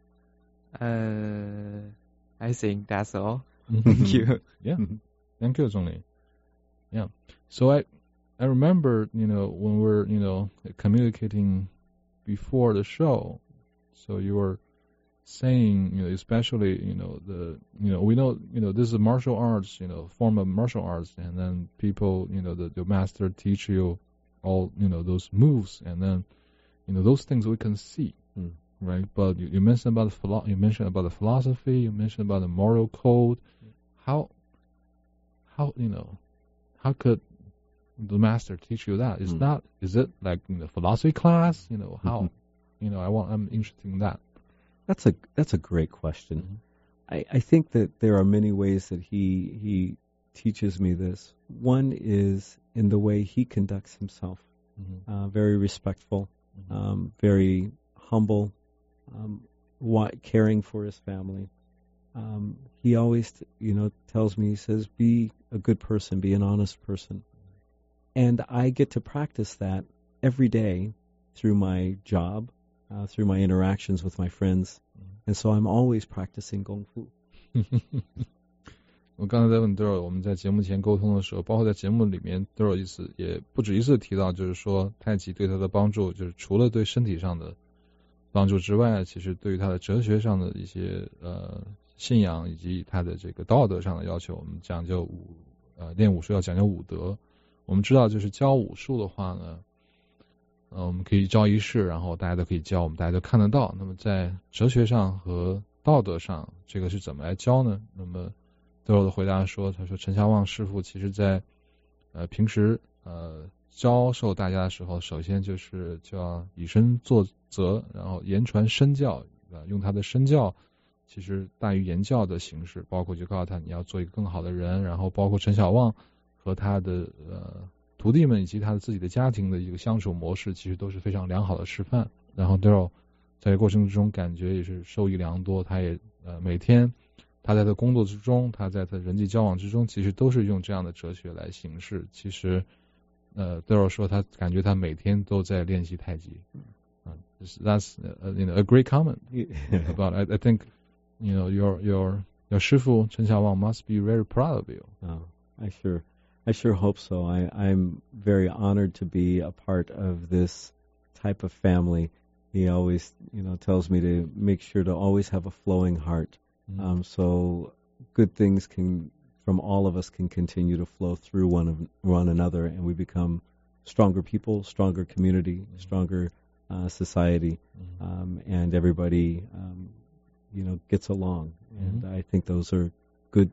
Speaker 12: Uh, I think that's all. Thank you.
Speaker 3: Yeah. Thank you, Zhongli. Yeah. So I, I remember, you know, when we're, you know, communicating before the show, so you were saying, you know, especially, you know, the, you know, we know, you know, this is a martial arts, you know, form of martial arts, and then people, you know, the, the master teach you all, you know, those moves, and then, you know, those things we can see, mm. right? But you, you mentioned about the philo- you mentioned about the philosophy, you mentioned about the moral code. Mm. How, how, you know, how could the master teach you that? It's mm. not, is it like in the philosophy class? You know, how, mm-hmm. you know, I want, I'm interested in that.
Speaker 4: That's a that's a great question. Mm-hmm. I, I think that there are many ways that he he teaches me this. One is in the way he conducts himself, mm-hmm. uh, very respectful, mm-hmm. um, very humble, um, wa- caring for his family. Um, he always, you know, tells me, he says, be a good person, be an honest person. And I get to practice that every day through my job, uh, through my interactions with my friends. And so I'm always practicing Kung Fu.
Speaker 3: 我刚才在问 Daryl， 我们在节目前沟通的时候，包括在节目里面 Daryl 一次也不止一次提到，就是说太极对他的帮助，就是除了对身体上的帮助之外，其实对于他的哲学上的一些呃信仰以及他的这个道德上的要求，我们讲究武呃练武术要讲究武德。我们知道，就是教武术的话呢，呃，我们可以教一式，然后大家都可以教，我们大家都看得到。那么在哲学上和道德上，这个是怎么来教呢？那么德罗的回答说，他说陈孝旺师傅其实在呃平时呃教授大家的时候，首先就是就要以身作则，然后言传身教，呃，用他的身教其实大于言教的形式，包括就告诉他你要做一个更好的人，然后包括陈小旺和他的呃徒弟们以及他的自己的家庭的一个相处模式，其实都是非常良好的示范。然后 Daryl 在这过程之中感觉也是受益良多，他也呃每天他在他工作之中，他在他人际交往之中，其实都是用这样的哲学来行事。其实呃 Daryl 说他感觉他每天都在练习太极。Uh, that's uh, you know a great comment about I, I think you know your your your 师傅陈小旺 must be very proud of you.
Speaker 4: Oh, I sure I sure hope so. I, I'm very honored to be a part of this type of family. He always, you know, tells me to make sure to always have a flowing heart, mm-hmm. um, so good things can, from all of us, can continue to flow through one of one another, and we become stronger people, stronger community, mm-hmm. stronger uh, society, mm-hmm. um, and everybody, um, you know, gets along. Mm-hmm. And I think those are good,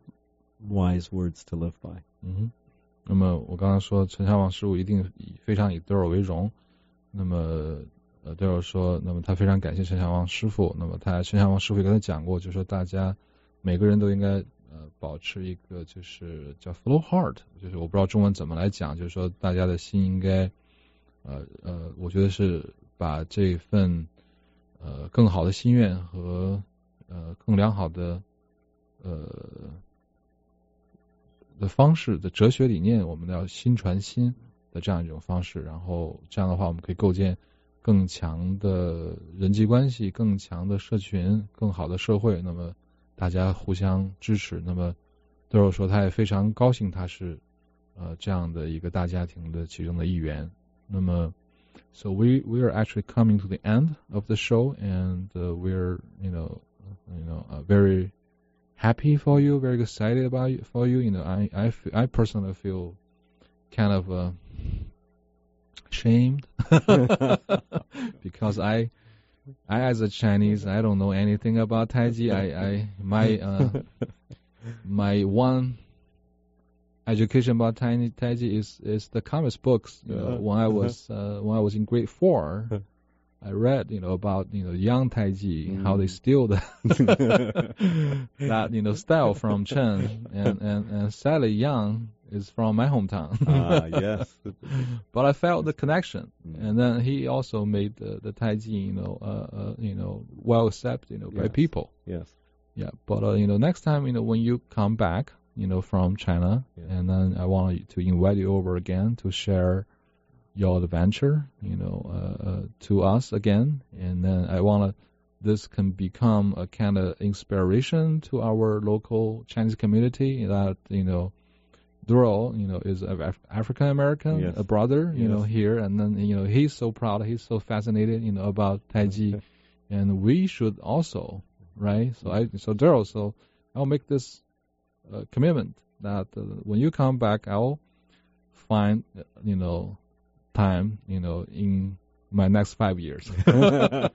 Speaker 4: wise words to live by.
Speaker 3: Mm-hmm. 那么我刚刚说陈孝旺师傅一定以非常以 Daryl 为荣，那么呃 Daryl 说，那么他非常感谢陈孝旺师傅，那么他陈孝旺师傅也跟他讲过，就是说大家每个人都应该呃保持一个就是叫 flow heart， 就是我不知道中文怎么来讲，就是说大家的心应该呃呃我觉得是把这份呃更好的心愿和呃更良好的呃的方式的哲学理念，我们要心传心的这样一种方式，然后这样的话我们可以构建更强的人际关系，更强的社群，更好的社会，那么大家互相支持。那么德尔说他也非常高兴他是呃这样的一个大家庭的其中的一员。那么 so we we are actually coming to the end of the show, and uh, we're you know you know uh, very happy for you, very excited about you, for you. You know, I I, f- I personally feel kind of uh, ashamed because I I as a Chinese I don't know anything about Taiji. I I my uh, my one education about Taiji, Taiji is is the comics books. You know, when I was uh, when I was in grade four. I read, you know, about, you know, young Taiji, mm. how they steal the that, you know, style from Chen, and, and, and sadly Yang is from my hometown.
Speaker 4: Ah, yes.
Speaker 3: But I felt the connection, mm. and then he also made the, the Taiji, you know, uh, uh, you know, well accepted, you know,
Speaker 4: yes.
Speaker 3: by people.
Speaker 4: Yes.
Speaker 3: Yeah, but uh, you know, next time, you know, when you come back, you know, from China, yeah. and then I want to invite you over again to share your adventure, you know, uh, uh, to us again, and then I want to, this can become a kind of inspiration to our local Chinese community that, you know, Daryl, you know, is Af- African American, yes. a brother, you yes. know, here, and then, you know, he's so proud, he's so fascinated, you know, about Taiji, okay. and we should also, right? So I, so Daryl, so I'll make this uh, commitment that uh, when you come back, I'll find, you know, time, you know, in my next five years to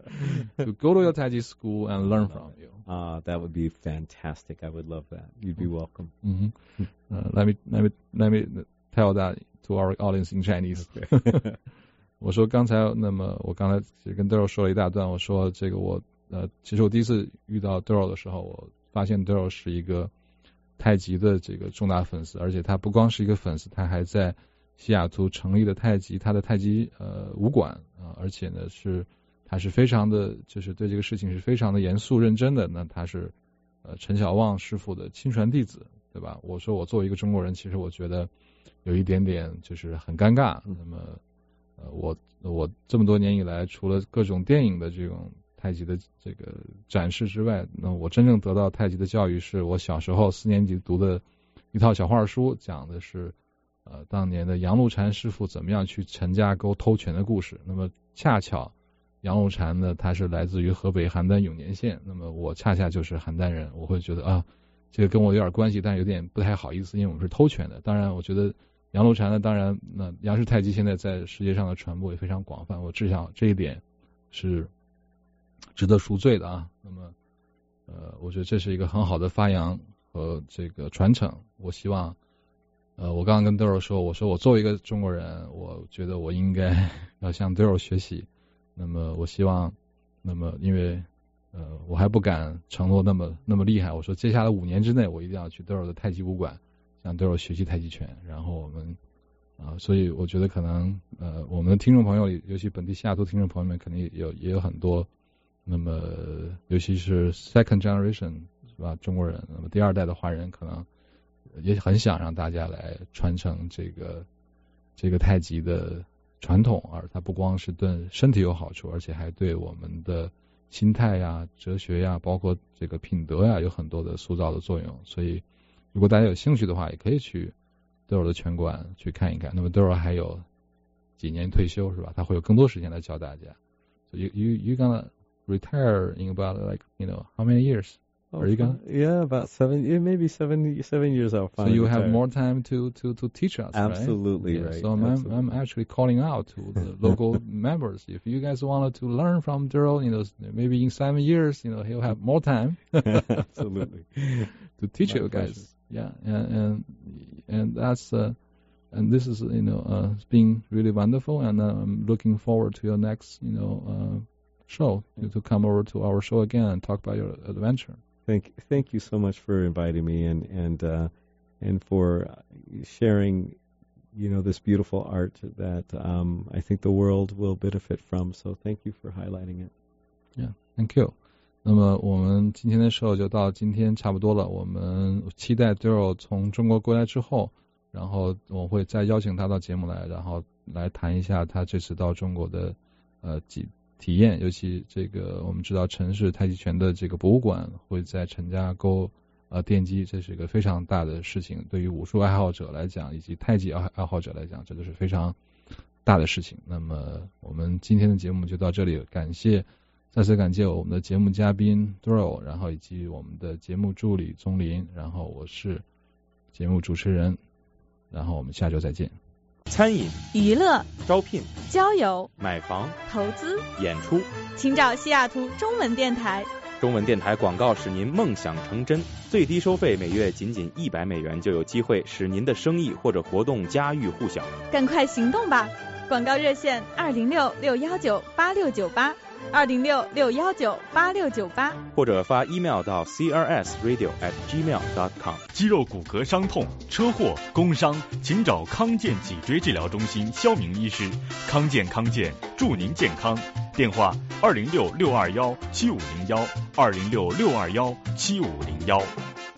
Speaker 3: go to your Taiji school and learn from you.
Speaker 4: Ah, uh, that would be fantastic. I would love that. You'd be welcome.
Speaker 3: Mm-hmm. Uh, let me let me let me tell that to our audience in Chinese. Okay. 我说刚才，那么我刚才其实跟 Daryl 说了一大段。我说这个我呃，其实我第一次遇到 Daryl 的时候，我发现 Daryl 是一个太极的这个重大粉丝，而且他不光是一个粉丝，他还在西雅图成立的太极，他的太极呃武馆啊、呃，而且呢是他是非常的，就是对这个事情是非常的严肃认真的。那他是呃陈小旺师傅的亲传弟子，对吧？我说我作为一个中国人，其实我觉得有一点点就是很尴尬。那么呃我我这么多年以来，除了各种电影的这种太极的这个展示之外，那我真正得到太极的教育是我小时候四年级读的一套小画书，讲的是呃当年的杨露禅师傅怎么样去陈家沟偷拳的故事。那么恰巧杨露禅呢，他是来自于河北邯郸永年县，那么我恰恰就是邯郸人，我会觉得啊，这个跟我有点关系，但是有点不太好意思，因为我们是偷拳的。当然我觉得杨露禅呢，当然那杨氏太极现在在世界上的传播也非常广泛，我至少这一点是值得赎罪的啊。那么呃我觉得这是一个很好的发扬和这个传承。我希望呃我刚刚跟 Daryl 说，我说我作为一个中国人，我觉得我应该要向 Daryl 学习。那么我希望，那么因为呃我还不敢承诺那么那么厉害，我说接下来五年之内我一定要去 Daryl 的太极武馆向 Daryl 学习太极拳。然后我们啊、呃，所以我觉得可能呃我们的听众朋友里，尤其本地西雅图听众朋友们，肯定也有也有很多，那么尤其是 second generation 是吧，中国人，那么第二代的华人可能也很想让大家来传承这个这个太极的传统，而它不光是对身体有好处，而且还对我们的心态呀、哲学呀，包括这个品德呀，有很多的塑造的作用。所以如果大家有兴趣的话，也可以去 Daryl 的拳馆去看一看。那么 Daryl 还有几年退休是吧？他会有更多时间来教大家。So you you you gonna retire in about like you know how many years?
Speaker 4: Oh,
Speaker 3: Are you gonna?
Speaker 4: Yeah, about seven, yeah, maybe seven, seven years I'll
Speaker 3: So
Speaker 4: finally
Speaker 3: you
Speaker 4: retire.
Speaker 3: have more time to, to, to teach us,
Speaker 4: Absolutely
Speaker 3: right?
Speaker 4: right.
Speaker 3: Yeah, so I'm,
Speaker 4: Absolutely.
Speaker 3: I'm actually calling out to the local members. If you guys wanted to learn from Daryl, you know, maybe in seven years, you know, he'll have more time.
Speaker 4: Absolutely.
Speaker 3: To teach
Speaker 4: My
Speaker 3: you guys.
Speaker 4: pleasure.
Speaker 3: Yeah, and and and that's uh, and this is you know uh, it's been really wonderful, and uh, I'm looking forward to your next you know uh, show to, to come over to our show again and talk about your adventure.
Speaker 4: Thank, thank you so much for inviting me and and uh, and for sharing, you know, this beautiful art that um, I think the world will benefit from. So thank you for highlighting it.
Speaker 3: Yeah, thank you. 那么我们今天的 show 就到今天差不多了。我们期待 Daryl 从中国归来之后，然后我会再邀请他到节目来，然后来谈一下他这次到中国的呃几。体验，尤其这个我们知道陈氏太极拳的这个博物馆会在陈家沟呃奠基，这是一个非常大的事情，对于武术爱好者来讲，以及太极爱爱好者来讲，这都是非常大的事情。那么我们今天的节目就到这里，感谢再次感谢我们的节目嘉宾 Daryl， 然后以及我们的节目助理钟林，然后我是节目主持人，然后我们下周再见。
Speaker 7: 餐饮、
Speaker 8: 娱乐、
Speaker 7: 招聘、
Speaker 8: 交友、
Speaker 7: 买房、
Speaker 8: 投资、
Speaker 7: 演出，
Speaker 8: 请找西雅图中文电台。
Speaker 7: 中文电台广告使您梦想成真，最低收费每月仅仅一百美元，就有机会使您的生意或者活动家喻户晓。
Speaker 8: 赶快行动吧！广告热线二零六六幺九八六九八，二零六六幺九八六九八，
Speaker 7: 或者发 email 到 c r s radio at gmail dot com。
Speaker 13: 肌肉骨骼伤痛、车祸、工伤，请找康健脊椎治疗中心肖明医师。康健康健，祝您健康。电话二零六六二幺七五零幺，二零六六二幺七五零幺。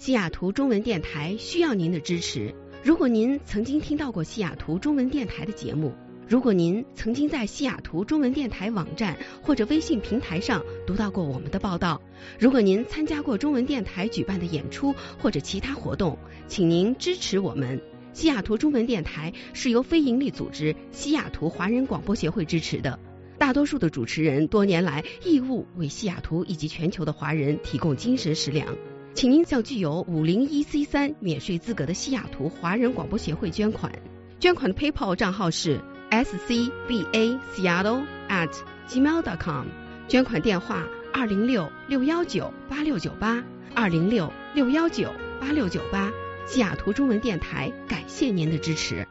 Speaker 14: 西雅图中文电台需要您的支持。如果您曾经听到过西雅图中文电台的节目，如果您曾经在西雅图中文电台网站或者微信平台上读到过我们的报道，如果您参加过中文电台举办的演出或者其他活动，请您支持我们。西雅图中文电台是由非营利组织西雅图华人广播协会支持的，大多数的主持人多年来义务为西雅图以及全球的华人提供精神食粮。请您向具有五零一 C 三免税资格的西雅图华人广播协会捐款，捐款的 PayPal 账号是 s c b a seattle at gmail dot com， 捐款电话二零六六一九八六九八二零六六一九八六九八。西雅图中文电台感谢您的支持。